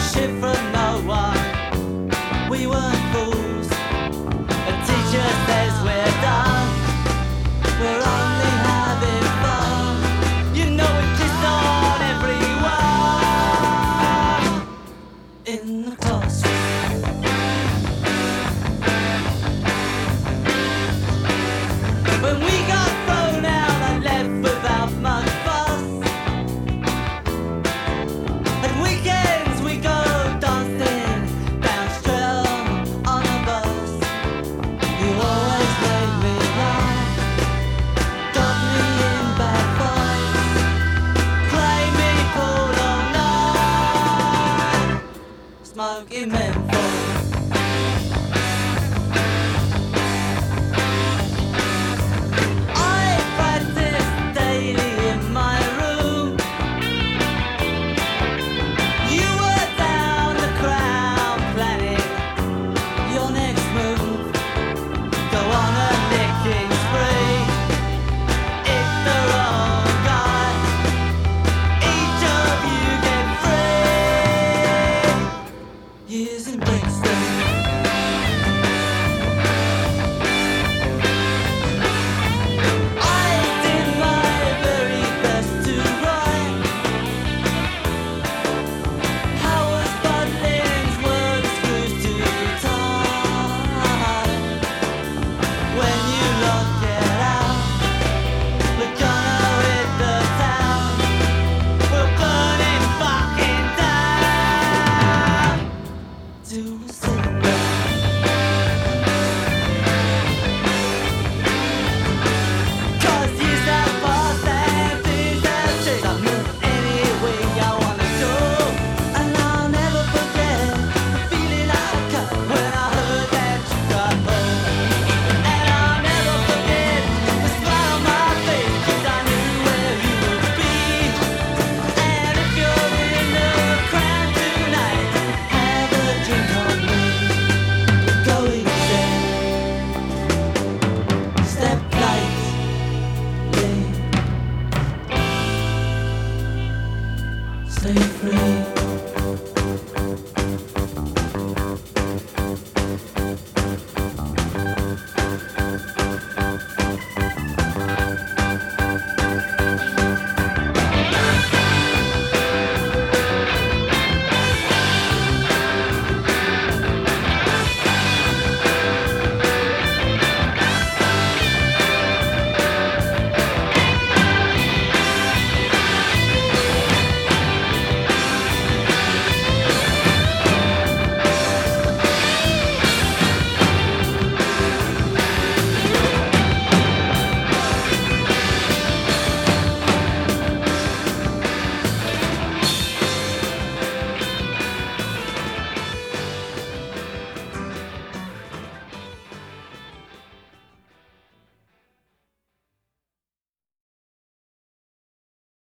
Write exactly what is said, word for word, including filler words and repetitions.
shit from no one. We weren't fools. A teacher says we're done. We're only having fun. You know we kiss on everyone in the classroom. When we got thrown out and left without much fuss. At weekends we go dancing down Strel on a bus. You always made me laugh, got me in bad fights, played me pulled all night, smoking menthol.